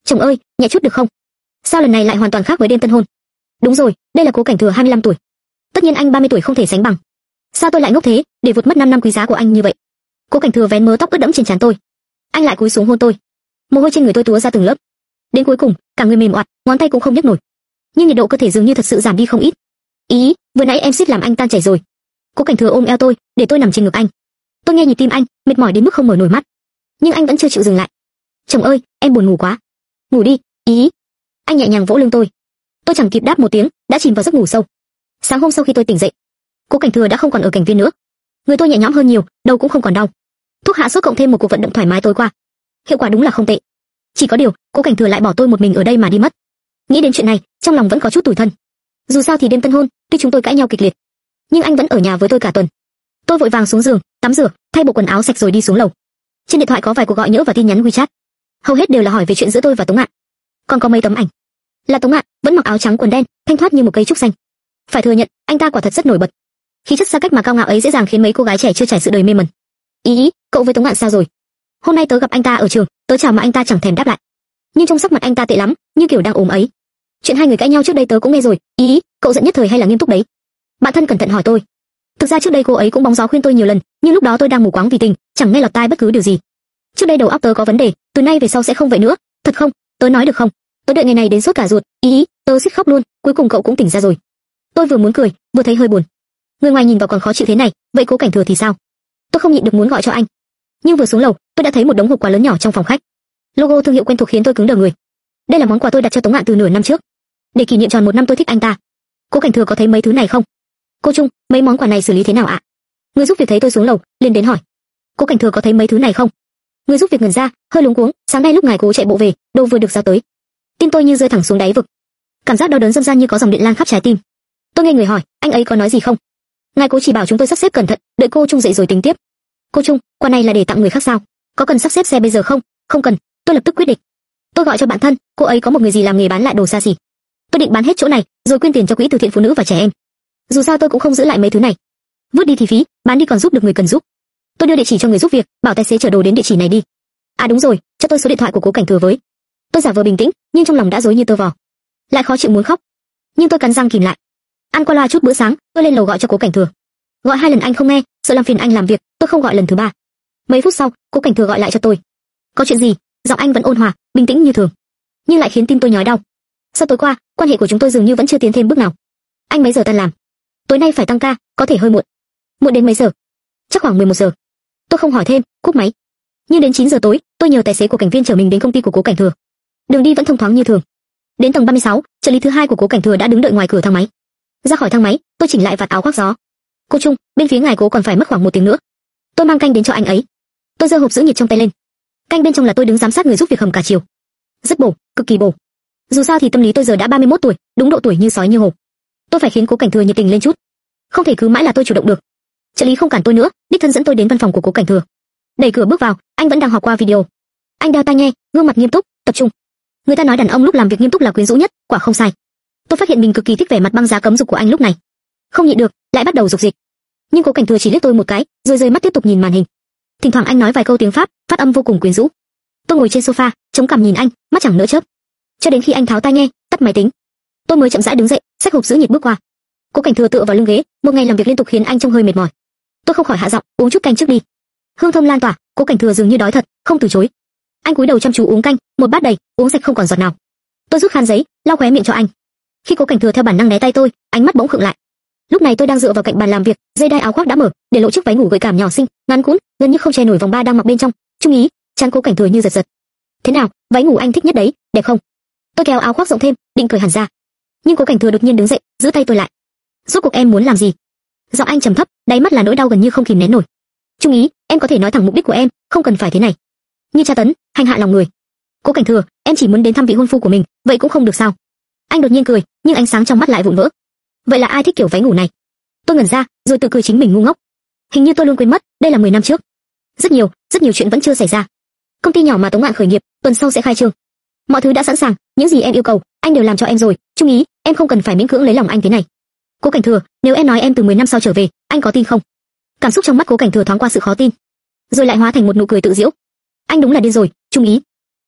Chồng ơi, nhẹ chút được không? Sao lần này lại hoàn toàn khác với đêm tân hôn? Đúng rồi, đây là Cố Cảnh Thừa 25 tuổi. Tất nhiên anh 30 tuổi không thể sánh bằng. Sao tôi lại ngốc thế, để vượt mất 5 năm quý giá của anh như vậy? Cố Cảnh Thừa vén mớ tóc ướt đẫm trên trán tôi. Anh lại cúi xuống hôn tôi. Mồ hôi trên người tôi túa ra từng lớp. Đến cuối cùng, cả người mềm oặt, ngón tay cũng không nhấc nổi. Nhưng nhiệt độ cơ thể dường như thật sự giảm đi không ít. Ý, vừa nãy em suýt làm anh tan chảy rồi. Cố Cảnh Thừa ôm eo tôi, để tôi nằm trên ngực anh. Tôi nghe nhịp tim anh, mệt mỏi đến mức không mở nổi mắt. Nhưng anh vẫn chưa chịu dừng lại. Chồng ơi, em buồn ngủ quá. Ngủ đi, ý. Anh nhẹ nhàng vỗ lưng tôi. Tôi chẳng kịp đáp một tiếng, đã chìm vào giấc ngủ sâu. Sáng hôm sau khi tôi tỉnh dậy, Cố Cảnh Thừa đã không còn ở cảnh viên nữa. Người tôi nhẹ nhõm hơn nhiều, đầu cũng không còn đau. Thuốc hạ sốt cộng thêm một cuộc vận động thoải mái tối qua, hiệu quả đúng là không tệ. Chỉ có điều, Cố Cảnh Thừa lại bỏ tôi một mình ở đây mà đi mất. Nghĩ đến chuyện này, trong lòng vẫn có chút tủi thân. Dù sao thì đêm tân hôn, tuy chúng tôi cãi nhau kịch liệt, nhưng anh vẫn ở nhà với tôi cả tuần. Tôi vội vàng xuống giường, tắm rửa, thay bộ quần áo sạch rồi đi xuống lầu. Trên điện thoại có vài cuộc gọi nhỡ và tin nhắn WeChat, hầu hết đều là hỏi về chuyện giữa tôi và Tống Ngạn. Còn có mấy tấm ảnh, là Tống Ngạn, vẫn mặc áo trắng quần đen, thanh thoát như một cây trúc xanh. Phải thừa nhận, anh ta quả thật rất nổi bật. Khí chất xa cách mà cao ngạo ấy dễ dàng khiến mấy cô gái trẻ chưa trải sự đời mê mẩn. Ý, cậu với Tống Ngạn sao rồi? Hôm nay tớ gặp anh ta ở trường, tớ chào mà anh ta chẳng thèm đáp lại. Nhưng trong sắc mặt anh ta tệ lắm, như kiểu đang ốm ấy. Chuyện hai người cãi nhau trước đây tớ cũng nghe rồi. Ý, cậu giận nhất thời hay là nghiêm túc đấy? Bạn thân cẩn thận hỏi tôi. Thực ra trước đây cô ấy cũng bóng gió khuyên tôi nhiều lần, nhưng lúc đó tôi đang mù quáng vì tình, chẳng nghe lọt tai bất cứ điều gì. Trước đây đầu óc tớ có vấn đề, từ nay về sau sẽ không vậy nữa. Thật không? Tớ nói được không? Tớ đợi ngày này đến sốt cả ruột. Ý, tớ suýt khóc luôn. Cuối cùng cậu cũng tỉnh ra rồi. Tôi vừa muốn cười, vừa thấy hơi buồn. Người ngoài nhìn vào còn khó chịu thế này, vậy Cố Cảnh Thừa thì sao? Tôi không nhịn được muốn gọi cho anh. Nhưng vừa xuống lầu, tôi đã thấy một đống hộp quà lớn nhỏ trong phòng khách. Logo thương hiệu quen thuộc khiến tôi cứng đờ người. Đây là món quà tôi đặt cho Tống Ngạn từ nửa năm trước, để kỷ niệm tròn 1 năm tôi thích anh ta. Cố Cảnh Thừa có thấy mấy thứ này không? Cô Trung, mấy món quà này xử lý thế nào ạ? Người giúp việc thấy tôi xuống lầu, liền đến hỏi. Cố Cảnh Thừa có thấy mấy thứ này không? Người giúp việc ngẩn ra, hơi luống cuống. Sáng nay lúc ngài Cố chạy bộ về, đồ vừa được giao tới, tim tôi như rơi thẳng xuống đáy vực. Cảm giác đau đớn dâng gian như có dòng điện lan khắp trái tim. Tôi nghe người hỏi, anh ấy có nói gì không? Ngài Cố chỉ bảo chúng tôi sắp xếp cẩn thận, đợi cô Trung dậy rồi tính tiếp. Cô Trung, quà này là để tặng người khác sao? Có cần sắp xếp xe bây giờ không? Không cần, tôi lập tức quyết định. Tôi gọi cho bạn thân, cô ấy có một người gì làm nghề bán lại đồ xa xỉ. Tôi định bán hết chỗ này, rồi quyên tiền cho quỹ từ thiện phụ nữ và trẻ em. Dù sao tôi cũng không giữ lại mấy thứ này, vứt đi thì phí, bán đi còn giúp được người cần giúp. Tôi đưa địa chỉ cho người giúp việc, bảo tài xế chở đồ đến địa chỉ này đi. À đúng rồi, cho tôi số điện thoại của Cố Cảnh Thừa với. Tôi giả vờ bình tĩnh, nhưng trong lòng đã rối như tơ vò, lại khó chịu muốn khóc. Nhưng tôi cắn răng kìm lại. Ăn qua loa chút bữa sáng, tôi lên lầu gọi cho Cố Cảnh Thừa. Gọi 2 lần anh không nghe, sợ làm phiền anh làm việc, tôi không gọi lần thứ 3. Mấy phút sau, Cố Cảnh Thừa gọi lại cho tôi. Có chuyện gì? Giọng anh vẫn ôn hòa, bình tĩnh như thường, nhưng lại khiến tim tôi nhói đau. Sau tối qua, quan hệ của chúng tôi dường như vẫn chưa tiến thêm bước nào. Anh mấy giờ tan làm? Tối nay phải tăng ca, có thể hơi muộn. Muộn đến mấy giờ? Chắc khoảng 11 giờ. Tôi không hỏi thêm, cúp máy. Nhưng đến 9 giờ tối, tôi nhờ tài xế của cảnh viên chở mình đến công ty của Cố Cảnh Thừa. Đường đi vẫn thông thoáng như thường. Đến tầng 36, trợ lý thứ 2 của Cố Cảnh Thừa đã đứng đợi ngoài cửa thang máy. Ra khỏi thang máy, tôi chỉnh lại vạt áo khoác gió. Cô Trung, bên phía ngài Cố còn phải mất khoảng 1 tiếng nữa. Tôi mang canh đến cho anh ấy. Tôi giơ hộp giữ nhiệt trong tay lên. Canh bên trong là tôi đứng giám sát người giúp việc hầm cả chiều. Rất bổ, cực kỳ bổ. Dù sao thì tâm lý tôi giờ đã 31 tuổi, đúng độ tuổi như sói như hổ. Tôi phải khiến Cố Cảnh Thừa nhiệt tình lên chút. Không thể cứ mãi là tôi chủ động được. Trợ lý không cản tôi nữa, đích thân dẫn tôi đến văn phòng của Cố Cảnh Thừa. Đẩy cửa bước vào, anh vẫn đang họp qua video. Anh đeo tai nghe, gương mặt nghiêm túc, tập trung. Người ta nói đàn ông lúc làm việc nghiêm túc là quyến rũ nhất, quả không sai. Tôi phát hiện mình cực kỳ thích vẻ mặt băng giá cấm dục của anh lúc này. Không nhịn được, lại bắt đầu dục dịch. Nhưng Cố Cảnh Thừa chỉ liếc tôi một cái, rồi rời mắt tiếp tục nhìn màn hình. Thỉnh thoảng anh nói vài câu tiếng Pháp, phát âm vô cùng quyến rũ. Tôi ngồi trên sofa, chống cằm nhìn anh, mắt chẳng nỡ chớp. Cho đến khi anh tháo tai nghe, tắt máy tính, tôi mới chậm rãi đứng dậy, xách hộp giữ nhiệt bước qua. Cố Cảnh Thừa tựa vào lưng ghế, một ngày làm việc liên tục khiến anh trông hơi mệt mỏi. Tôi không khỏi hạ giọng, uống chút canh trước đi. Hương thơm lan tỏa, Cố Cảnh Thừa dường như đói thật, không từ chối. Anh cúi đầu chăm chú uống canh, một bát đầy, uống sạch không còn giọt nào. Tôi rút khăn giấy, lau khóe miệng cho anh. Khi Cố Cảnh Thừa theo bản năng né tay tôi, ánh mắt bỗng khựng lại. Lúc này tôi đang dựa vào cạnh bàn làm việc, dây đai áo khoác đã mở, để lộ chiếc váy ngủ gợi cảm nhỏ xinh, ngắn cũn, gần như không che nổi vòng ba đang mặc bên trong. Trung ý, trán Cố Cảnh Thừa như giật giật. Thế nào, váy ngủ anh thích nhất đấy, đẹp không? Tôi kéo áo khoác rộng thêm, định cởi hẳn ra. Nhưng Cố Cảnh Thừa đột nhiên đứng dậy, giữ tay tôi lại. Rốt cuộc em muốn làm gì? Giọng anh trầm thấp, đáy mắt là nỗi đau gần như không kìm nén nổi. Trung ý, em có thể nói thẳng mục đích của em, không cần phải thế này. Như tra tấn, hành hạ lòng người. Cố Cảnh Thừa, em chỉ muốn đến thăm vị hôn phu của mình, vậy cũng không được sao? Anh đột nhiên cười, nhưng ánh sáng trong mắt lại vụn vỡ. Vậy là ai thích kiểu váy ngủ này? Tôi ngẩn ra, rồi tự cười chính mình ngu ngốc. Hình như tôi luôn quên mất, đây là 10 năm trước. Rất nhiều chuyện vẫn chưa xảy ra. Công ty nhỏ mà Tống Ngạn khởi nghiệp, tuần sau sẽ khai trương. Mọi thứ đã sẵn sàng, những gì em yêu cầu, anh đều làm cho em rồi. Trung ý, em không cần phải miễn cưỡng lấy lòng anh thế này. Cố Cảnh Thừa, nếu em nói em từ 10 năm sau trở về, anh có tin không? Cảm xúc trong mắt Cố Cảnh Thừa thoáng qua sự khó tin, rồi lại hóa thành một nụ cười tự giễu. Anh đúng là điên rồi, Trung ý.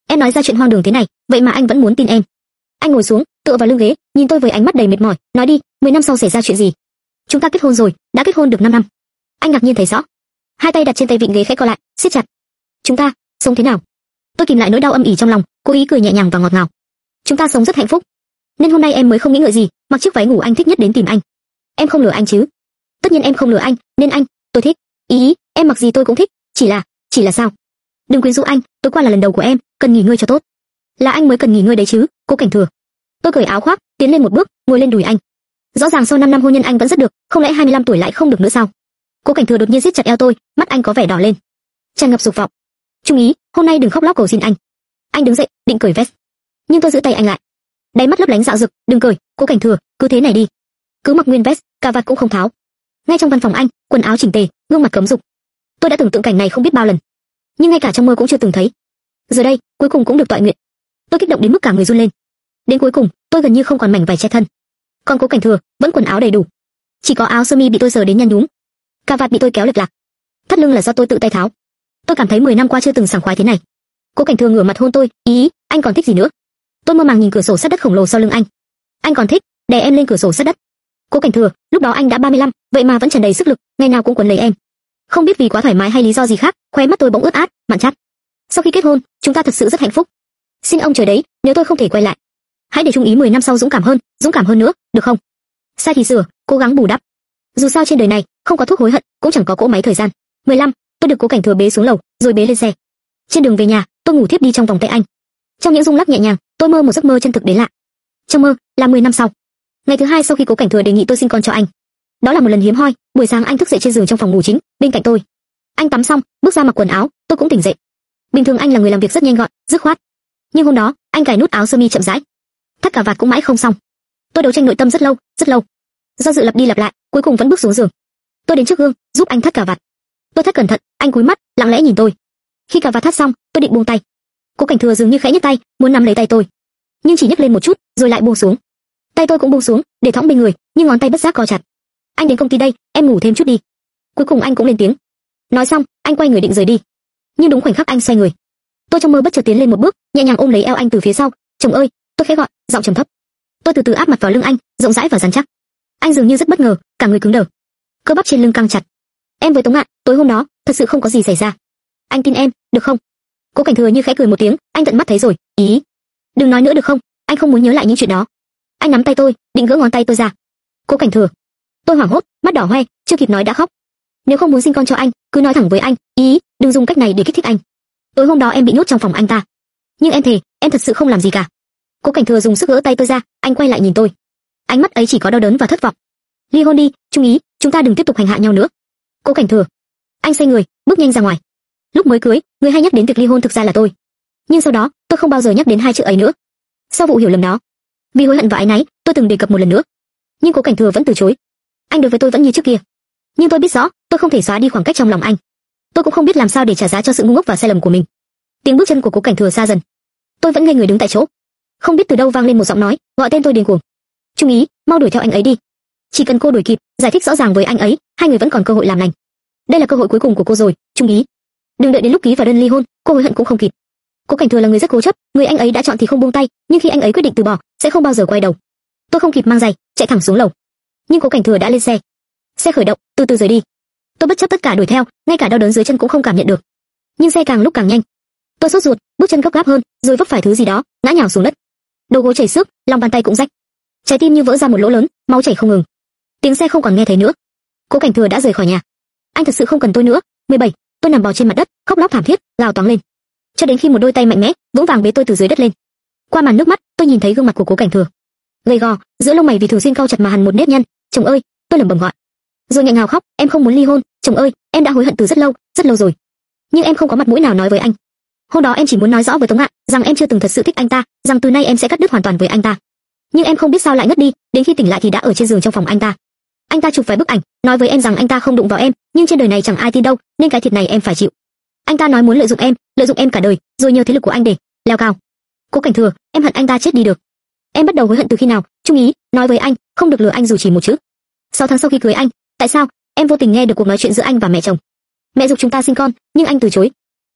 Em nói ra chuyện hoang đường thế này, vậy mà anh vẫn muốn tin em. Anh ngồi xuống, tựa vào lưng ghế, nhìn tôi với ánh mắt đầy mệt mỏi, nói đi, 10 năm sau xảy ra chuyện gì? Chúng ta kết hôn rồi, đã kết hôn được 5 năm. Anh ngạc nhiên thấy rõ. Hai tay đặt trên tay vịn ghế khẽ co lại, siết chặt. Chúng ta sống thế nào? Tôi kìm lại nỗi đau âm ỉ trong lòng, cố ý cười nhẹ nhàng và ngọt ngào. Chúng ta sống rất hạnh phúc. Nên hôm nay em mới không nghĩ ngợi gì, mặc chiếc váy ngủ anh thích nhất đến tìm anh. Em không lừa anh chứ? Tất nhiên em không lừa anh, nên tôi thích. Ý, em mặc gì tôi cũng thích, chỉ là sao? Đừng quyến rũ anh, tối qua là lần đầu của em, cần nghỉ ngơi cho tốt. Là anh mới cần nghỉ ngơi đấy chứ, Cố Cảnh Thừa. Tôi cởi áo khoác, tiến lên một bước, ngồi lên đùi anh. Rõ ràng sau 5 năm hôn nhân anh vẫn rất được, không lẽ 25 tuổi lại không được nữa sao? Cố Cảnh Thừa đột nhiên siết chặt eo tôi, mắt anh có vẻ đỏ lên, tràn ngập dục vọng. Trung ý, hôm nay đừng khóc lóc cầu xin anh. Anh đứng dậy, định cởi vest, nhưng tôi giữ tay anh lại. Đáy mắt lấp lánh dạo dực, đừng cởi, Cố Cảnh Thừa, cứ thế này đi. Cứ mặc nguyên vest, cà vạt cũng không tháo. Ngay trong văn phòng anh, quần áo chỉnh tề, gương mặt cấm dục. Tôi đã tưởng tượng cảnh này không biết bao lần, nhưng ngay cả trong mơ cũng chưa từng thấy. Giờ đây, cuối cùng cũng được tọa nguyện. Tôi kích động đến mức cả người run lên. Đến cuối cùng, tôi gần như không còn mảnh vải che thân. Còn Cố Cảnh Thừa vẫn quần áo đầy đủ, chỉ có áo sơ mi bị tôi sờ đến nhăn nhúm, cà vạt bị tôi kéo lệch lạc, thắt lưng là do tôi tự tay tháo. Tôi cảm thấy 10 năm qua chưa từng sảng khoái thế này. Cố Cảnh Thừa ngửa mặt hôn tôi, ý, anh còn thích gì nữa? Tôi mơ màng nhìn cửa sổ sắt đất khổng lồ sau lưng anh. Anh còn thích đè em lên cửa sổ sắt đất. Cố Cảnh Thừa, lúc đó anh đã 35, vậy mà vẫn tràn đầy sức lực, ngày nào cũng quấn lấy em. Không biết vì quá thoải mái hay lý do gì khác, khóe mắt tôi bỗng ướt át, mặn chát. Sau khi kết hôn, chúng ta thật sự rất hạnh phúc. Xin ông trời đấy, nếu tôi không thể quay lại, hãy để Trung ý 10 năm sau dũng cảm hơn nữa, được không? Sai thì sửa, cố gắng bù đắp. Dù sao trên đời này, không có thuốc hối hận, cũng chẳng có cỗ máy thời gian. 15, tôi được Cố Cảnh Thừa bế xuống lầu, rồi bế lên xe. Trên đường về nhà, tôi ngủ thiếp đi trong vòng tay anh. Trong những rung lắc nhẹ nhàng, tôi mơ một giấc mơ chân thực đến lạ. Trong mơ là 10 năm sau, ngày thứ hai sau khi Cố Cảnh Thừa đề nghị tôi sinh con cho anh. Đó là một lần hiếm hoi, buổi sáng anh thức dậy trên giường trong phòng ngủ chính, bên cạnh tôi. Anh tắm xong, bước ra mặc quần áo, tôi cũng tỉnh dậy. Bình thường anh là người làm việc rất nhanh gọn, dứt khoát. Nhưng hôm đó, anh cài nút áo sơ mi chậm rãi, thắt cà vạt cũng mãi không xong. Tôi đấu tranh nội tâm rất lâu. Do dự lặp đi lặp lại, cuối cùng vẫn bước xuống giường. Tôi đến trước gương, giúp anh thắt cà vạt. Tôi thắt cẩn thận, anh cúi mắt, lặng lẽ nhìn tôi. Khi cà vạt thắt xong, tôi định buông tay. Cố Cảnh Thừa dường như khẽ nhấc tay, muốn nắm lấy tay tôi, nhưng chỉ nhấc lên một chút, rồi lại buông xuống. Tay tôi cũng buông xuống, để thõng bên người, nhưng ngón tay bất giác co chặt. Anh đến công ty đây, em ngủ thêm chút đi. Cuối cùng anh cũng lên tiếng. Nói xong, anh quay người định rời đi. Nhưng đúng khoảnh khắc anh xoay người, tôi trong mơ bất chợt tiến lên một bước, nhẹ nhàng ôm lấy eo anh từ phía sau. Chồng ơi, tôi khẽ gọi, giọng trầm thấp. Tôi từ từ áp mặt vào lưng anh, rộng rãi và rắn chắc. Anh dường như rất bất ngờ, cả người cứng đờ, cơ bắp trên lưng căng chặt. Em với Tống Ngạn, tối hôm đó, thật sự không có gì xảy ra. Anh tin em, được không? Cố Cảnh Thừa như khẽ cười một tiếng, anh tận mắt thấy rồi, ý. Đừng nói nữa được không? Anh không muốn nhớ lại những chuyện đó. Anh nắm tay tôi, định gỡ ngón tay tôi ra. Cố Cảnh Thừa. Tôi hoảng hốt, mắt đỏ hoe, chưa kịp nói đã khóc. Nếu không muốn sinh con cho anh, cứ nói thẳng với anh, ý, đừng dùng cách này để kích thích anh. Tối hôm đó em bị nhốt trong phòng anh ta, nhưng em thề, em thật sự không làm gì cả. Cố Cảnh Thừa dùng sức gỡ tay tôi ra, anh quay lại nhìn tôi. Ánh mắt ấy chỉ có đau đớn và thất vọng. Ly hôn đi, Trung ý, chúng ta đừng tiếp tục hành hạ nhau nữa. Cố Cảnh Thừa. Anh xoay người, bước nhanh ra ngoài. Lúc mới cưới, người hay nhắc đến việc ly hôn thực ra là tôi. Nhưng sau đó, tôi không bao giờ nhắc đến hai chữ ấy nữa. Sau vụ hiểu lầm đó, vì hối hận và áy náy, tôi từng đề cập một lần nữa. Nhưng Cố Cảnh Thừa vẫn từ chối. Anh đối với tôi vẫn như trước kia. Nhưng tôi biết rõ, tôi không thể xóa đi khoảng cách trong lòng anh. Tôi cũng không biết làm sao để trả giá cho sự ngu ngốc và sai lầm của mình. Tiếng bước chân của Cố Cảnh Thừa xa dần. Tôi vẫn ngây người đứng tại chỗ. Không biết từ đâu vang lên một giọng nói, gọi tên tôi điên cuồng. Trung ý, mau đuổi theo anh ấy đi. Chỉ cần cô đuổi kịp, giải thích rõ ràng với anh ấy, hai người vẫn còn cơ hội làm lành. Đây là cơ hội cuối cùng của cô rồi, Trung ý. Đừng đợi đến lúc ký vào đơn ly hôn, cô hối hận cũng không kịp. Cố Cảnh Thừa là người rất cố chấp, người anh ấy đã chọn thì không buông tay, nhưng khi anh ấy quyết định từ bỏ, sẽ không bao giờ quay đầu. Tôi không kịp mang giày, chạy thẳng xuống lầu. Nhưng Cố Cảnh Thừa đã lên xe. Xe khởi động, từ từ rời đi. Tôi bất chấp tất cả đuổi theo, ngay cả đau đớn dưới chân cũng không cảm nhận được. Nhưng xe càng lúc càng nhanh. Tôi sốt ruột, bước chân gấp gáp hơn, rồi vấp phải thứ gì đó, ngã nhào xuống đất. Đầu gối chảy xước, lòng bàn tay cũng rách. Trái tim như vỡ ra một lỗ lớn, máu chảy không ngừng. Tiếng xe không còn nghe thấy nữa. Cố Cảnh Thừa đã rời khỏi nhà. Anh thật sự không cần tôi nữa. 17, tôi nằm bò trên mặt đất, khóc lóc thảm thiết, gào toáng lên. Cho đến khi một đôi tay mạnh mẽ, vững vàng bế tôi từ dưới đất lên. Qua màn nước mắt, tôi nhìn thấy gương mặt của Cố Cảnh Thừa. Gầy gò, giữa lông mày vì thường xuyên cau chặt mà hằn một nếp nhăn. Chồng ơi, tôi lẩm bẩm gọi. Rồi nghẹn ngào khóc, em không muốn ly hôn, chồng ơi, em đã hối hận từ rất lâu rồi. Nhưng em không có mặt mũi nào nói với anh. Hôm đó em chỉ muốn nói rõ với Tống Ngạn rằng em chưa từng thật sự thích anh ta, rằng từ nay em sẽ cắt đứt hoàn toàn với anh ta. Nhưng em không biết sao lại ngất đi, đến khi tỉnh lại thì đã ở trên giường trong phòng anh ta. Anh ta chụp vài bức ảnh, nói với em rằng anh ta không đụng vào em, nhưng trên đời này chẳng ai tin đâu, nên cái thiệt này em phải chịu. Anh ta nói muốn lợi dụng em cả đời, rồi nhờ thế lực của anh để leo cao. Cố Cảnh Thừa, em hận anh ta chết đi được. Em bắt đầu hối hận từ khi nào? Trung ý, nói với anh, không được lừa anh dù chỉ một chữ. 6 tháng sau khi cưới anh, tại sao em vô tình nghe được cuộc nói chuyện giữa anh và mẹ chồng? Mẹ dục chúng ta sinh con, nhưng anh từ chối.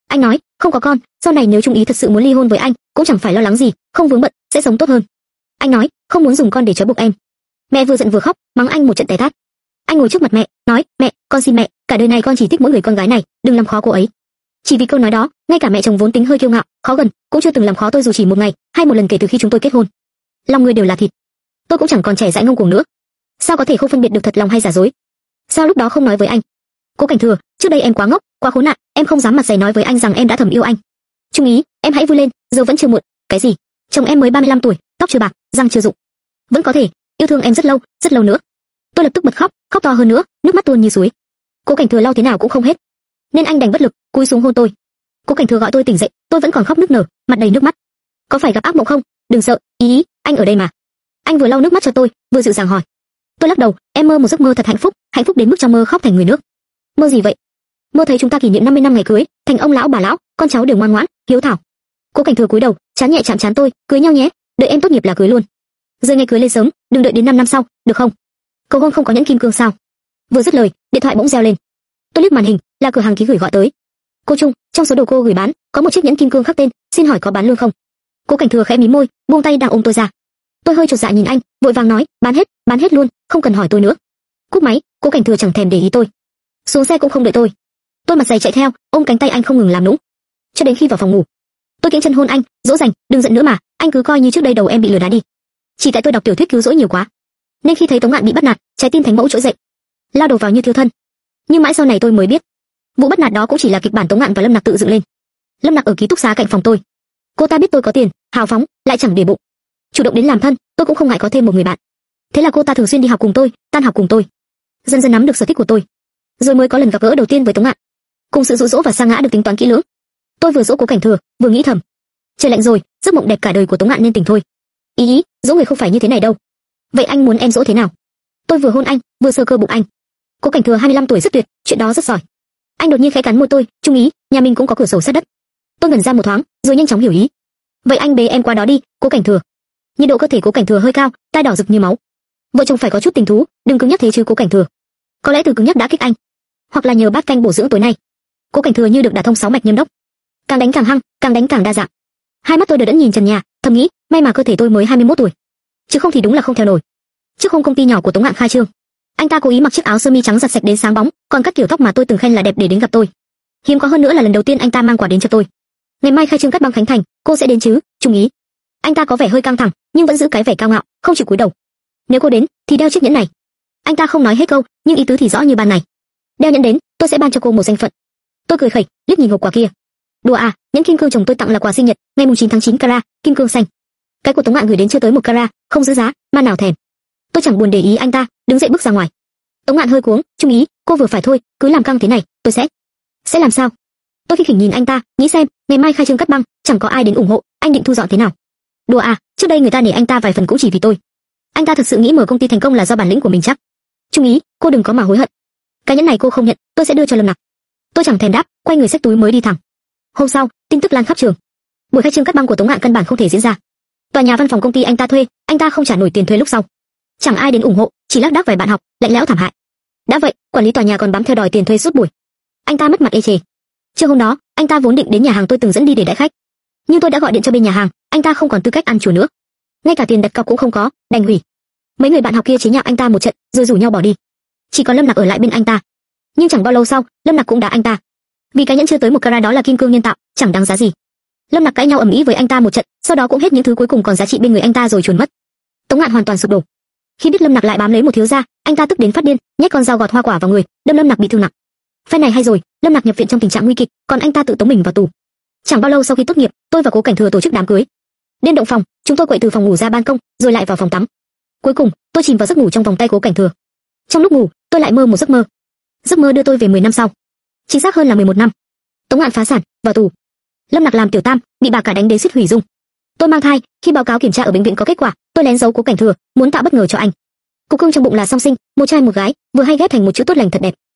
Anh nói, không có con, sau này nếu Trung Ý thật sự muốn ly hôn với anh, cũng chẳng phải lo lắng gì, không vướng bận, sẽ sống tốt hơn. Anh nói, không muốn dùng con để trói buộc em. Mẹ vừa giận vừa khóc, mắng anh một trận té tát. Anh ngồi trước mặt mẹ, nói, mẹ, con xin mẹ, cả đời này con chỉ thích mỗi người con gái này, đừng làm khó cô ấy. Chỉ vì câu nói đó, ngay cả mẹ chồng vốn tính hơi kiêu ngạo, khó gần, cũng chưa từng làm khó tôi dù chỉ một ngày, hay một lần kể từ khi chúng tôi kết hôn. Lòng người đều là thịt. Tôi cũng chẳng còn trẻ dại ngông cuồng nữa. Sao có thể không phân biệt được thật lòng hay giả dối? Sao lúc đó không nói với anh? Cố Cảnh Thừa, trước đây em quá ngốc, quá khốn nạn, em không dám mặt dày nói với anh rằng em đã thầm yêu anh. Trung Ý, em hãy vui lên, giờ vẫn chưa muộn. Cái gì? Chồng em mới 35 tuổi, tóc chưa bạc, răng chưa rụng. Vẫn có thể yêu thương em rất lâu nữa. Tôi lập tức bật khóc, khóc to hơn nữa, nước mắt tuôn như suối. Cố Cảnh Thừa lau thế nào cũng không hết, nên anh đành bất lực cúi xuống hôn tôi. Cố Cảnh Thừa gọi tôi tỉnh dậy, tôi vẫn còn khóc nức nở, mặt đầy nước mắt. Có phải gặp ác mộng không? Đừng sợ, ý, anh ở đây mà. Anh vừa lau nước mắt cho tôi, vừa dịu dàng hỏi. Tôi lắc đầu, em mơ một giấc mơ thật hạnh phúc đến mức trong mơ khóc thành người nước. Mơ gì vậy? Mơ thấy chúng ta kỷ niệm 50 năm ngày cưới, thành ông lão bà lão, con cháu đều ngoan ngoãn, hiếu thảo. Cố Cảnh Thừa cúi đầu, chán nhẹ chạm chán tôi, cưới nhau nhé, đợi em tốt nghiệp là cưới luôn. Rời ngày cưới lên sớm, đừng đợi đến 5 năm sau, được không? Cầu hôn không có nhẫn kim cương sao? Vừa dứt lời, điện thoại bỗng reo lên. Tôi liếc màn hình, là cửa hàng ký gửi gọi tới. Cô Trung, trong số đồ cô gửi bán, có một chiếc nhẫn kim cương khắc tên, xin hỏi có bán luôn không? Cố Cảnh Thừa khẽ mím môi, buông tay đang ôm tôi ra. Tôi hơi chột dạ nhìn anh, vội vàng nói, bán hết luôn, không cần hỏi tôi nữa. Cúp máy, Cố Cảnh Thừa chẳng thèm để ý tôi. Xuống xe cũng không đợi tôi. Tôi mặt dày chạy theo, ôm cánh tay anh không ngừng làm nũng. Cho đến khi vào phòng ngủ, tôi kiễng chân hôn anh, dỗ dành, đừng giận nữa mà, anh cứ coi như trước đây đầu em bị lừa đá đi. Chỉ tại tôi đọc tiểu thuyết cứu rỗi nhiều quá, nên khi thấy Tống Ngạn bị bắt nạt, trái tim thánh mẫu trỗi dậy, lao đầu vào như thiêu thân. Nhưng mãi sau này tôi mới biết, vụ bắt nạt đó cũng chỉ là kịch bản Tống Ngạn và Lâm Nặc tự dựng lên. Lâm Nặc ở ký túc xá cạnh phòng tôi. Cô ta biết tôi có tiền, hào phóng, lại chẳng để bụng, chủ động đến làm thân, tôi cũng không ngại có thêm một người bạn. Thế là cô ta thường xuyên đi học cùng tôi, tan học cùng tôi, dần dần nắm được sở thích của tôi, rồi mới có lần gặp gỡ đầu tiên với Tống Ngạn. Cùng sự dụ dỗ và sa ngã được tính toán kỹ lưỡng, tôi vừa dỗ Cố Cảnh Thừa, vừa nghĩ thầm, trời lạnh rồi, giấc mộng đẹp cả đời của Tống Ngạn nên tỉnh thôi. Ý, dỗ người không phải như thế này đâu. Vậy anh muốn em dỗ thế nào? Tôi vừa hôn anh, vừa sờ cơ bụng anh. Cố Cảnh Thừa 25 tuổi rất tuyệt, chuyện đó rất giỏi. Anh đột nhiên khẽ cắn môi tôi, Trung Ý, nhà mình cũng có cửa sổ sát đất. Tôi ngẩn ra một thoáng, rồi nhanh chóng hiểu ý. Vậy anh bế em qua đó đi, Cố Cảnh Thừa. Nhiệt độ cơ thể Cố Cảnh Thừa hơi cao, tai đỏ rực như máu. Vợ chồng phải có chút tình thú, đừng cứng nhắc thế chứ Cố Cảnh Thừa. Có lẽ từ cứng nhắc đã kích anh, hoặc là nhờ bát canh bổ dưỡng tối nay. Cố Cảnh Thừa như được đả thông 6 mạch nhâm đốc, càng đánh càng hăng, càng đánh càng đa dạng. Hai mắt tôi đờ đẫn nhìn trần nhà, thầm nghĩ, may mà cơ thể tôi mới 21 tuổi, chứ không thì đúng là không theo nổi. Trước hôm công ty nhỏ của Tống Ngạn khai trương, anh ta cố ý mặc chiếc áo sơ mi trắng giặt sạch đến sáng bóng, còn cắt kiểu tóc mà tôi từng khen là đẹp để đến gặp tôi. Hiếm có hơn nữa là lần đầu tiên anh ta mang quà đến cho tôi. Ngày mai khai trương cắt băng khánh thành, cô sẽ đến chứ, Trung Ý? Anh ta có vẻ hơi căng thẳng, nhưng vẫn giữ cái vẻ cao ngạo, không chịu cúi đầu. Nếu cô đến, thì đeo chiếc nhẫn này. Anh ta không nói hết câu, nhưng ý tứ thì rõ như ban ngày. Đeo nhẫn đến, tôi sẽ ban cho cô một danh phận. Tôi cười khẩy, liếc nhìn hộp quà kia. Đùa à, nhẫn kim cương chồng tôi tặng là quà sinh nhật, ngày 9 tháng 9 carat, kim cương xanh. Cái của Tống Ngạn gửi đến chưa tới 1 carat, không giữ giá, mà nào thèm. Tôi chẳng buồn để ý anh ta, đứng dậy bước ra ngoài. Tống Ngạn hơi cuống, Trung Ý, cô vừa phải thôi, cứ làm căng thế này, tôi sẽ làm sao? Tôi khinh khỉnh nhìn anh ta, nghĩ xem, ngày mai khai trương cắt băng, chẳng có ai đến ủng hộ, anh định thu dọn thế nào? Đùa à, trước đây người ta nể anh ta vài phần cũng chỉ vì tôi. Anh ta thực sự nghĩ mở công ty thành công là do bản lĩnh của mình chắc. Trung Ý, cô đừng có mà hối hận. Cái nhẫn này cô không nhận, tôi sẽ đưa cho Lâm Nặc. Tôi chẳng thèm đáp, quay người xách túi mới đi thẳng. Hôm sau, tin tức lan khắp trường. Buổi khai trương cắt băng của Tống Ngạn căn bản không thể diễn ra. Tòa nhà văn phòng công ty anh ta thuê, anh ta không trả nổi tiền thuê lúc sau. Chẳng ai đến ủng hộ, chỉ lác đác vài bạn học, lạnh lẽo thảm hại. Đã vậy, quản lý tòa nhà còn bám theo đòi tiền thuê suốt buổi. Anh ta mất mặt ê chề. Trưa hôm đó, anh ta vốn định đến nhà hàng tôi từng dẫn đi để đãi khách, nhưng tôi đã gọi điện cho bên nhà hàng, anh ta không còn tư cách ăn chùa nữa, ngay cả tiền đặt cọc cũng không có, đành hủy. Mấy người bạn học kia chế nhạo anh ta một trận, rồi rủ nhau bỏ đi. Chỉ có Lâm Nặc ở lại bên anh ta. Nhưng chẳng bao lâu sau, Lâm Nặc cũng đá anh ta. Vì cái nhẫn chưa tới 1 carat đó là kim cương nhân tạo, chẳng đáng giá gì. Lâm Nặc cãi nhau ầm ĩ với anh ta một trận, sau đó cũng hết những thứ cuối cùng còn giá trị bên người anh ta rồi chuồn mất. Tống Ngạn hoàn toàn sụp đổ. Khi biết Lâm Nặc lại bám lấy một thiếu gia, anh ta tức đến phát điên, nhét con dao gọt hoa quả vào người, đâm Lâm Nặc bị thương nặng. Phen này hay rồi, Lâm Nặc nhập viện trong tình trạng nguy kịch, còn anh ta tự tống mình vào tù. Chẳng bao lâu sau khi tốt nghiệp, tôi và Cố Cảnh Thừa tổ chức đám cưới. Đêm động phòng, chúng tôi quậy từ phòng ngủ ra ban công, rồi lại vào phòng tắm. Cuối cùng, tôi chìm vào giấc ngủ trong vòng tay Cố Cảnh Thừa. Trong lúc ngủ, tôi lại mơ một giấc mơ. Giấc mơ đưa tôi về 10 năm sau. Chính xác hơn là 11 năm. Tống Ngạn phá sản, vào tù. Lâm Nặc làm tiểu tam, bị bà cả đánh đến suýt hủy dung. Tôi mang thai, khi báo cáo kiểm tra ở bệnh viện có kết quả, tôi lén giấu Cố Cảnh Thừa, muốn tạo bất ngờ cho anh. Cục cưng trong bụng là song sinh, một trai một gái, vừa hay ghép thành một chữ tốt lành thật đẹp.